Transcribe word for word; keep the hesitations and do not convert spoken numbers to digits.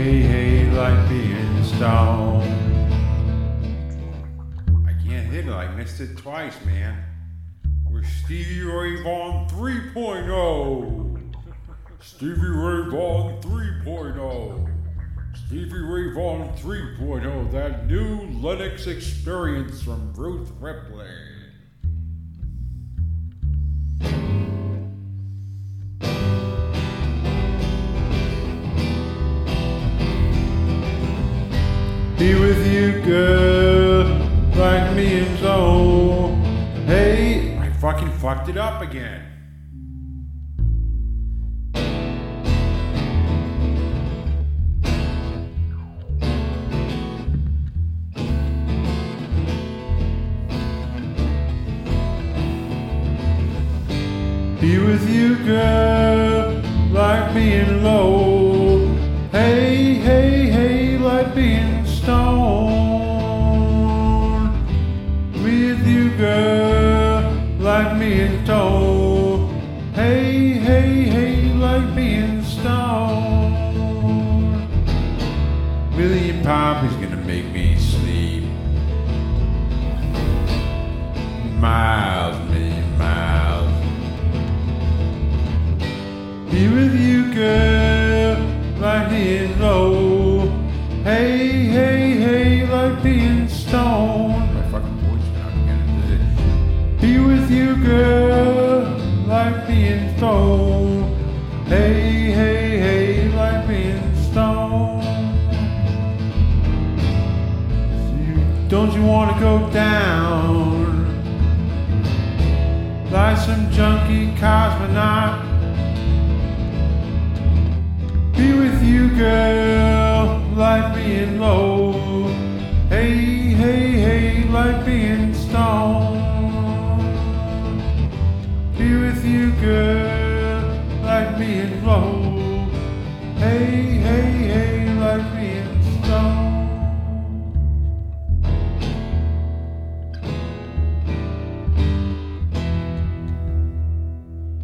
Hey, hey, like being stoned. I can't hit it. I missed it twice, man. We're Stevie Ray Vaughan three point oh. Stevie Ray Vaughan three point oh. Stevie Ray Vaughan three point oh. That new Linux experience from Ruth Ripley. Be with you, girl, like me and so. Hey, I fucking fucked it up again. Be with you, girl, like being low. Hey, hey, hey, like being stone. With you, girl, like me and told. Hey, hey, hey, like being stone. Million Poppy's gonna make me sleep. Miles, million miles. Be with you, girl, like being low. Hey, hey, hey, like being stoned. My fucking voice got again. Be with you, girl, like being stoned. Hey, hey, hey, like being stoned. Don't you want to go down like some junkie cosmonaut? Be with you, girl, like being low. Hey, hey, hey, like being stoned. Be with you, girl, like being low. Hey, hey, hey, like being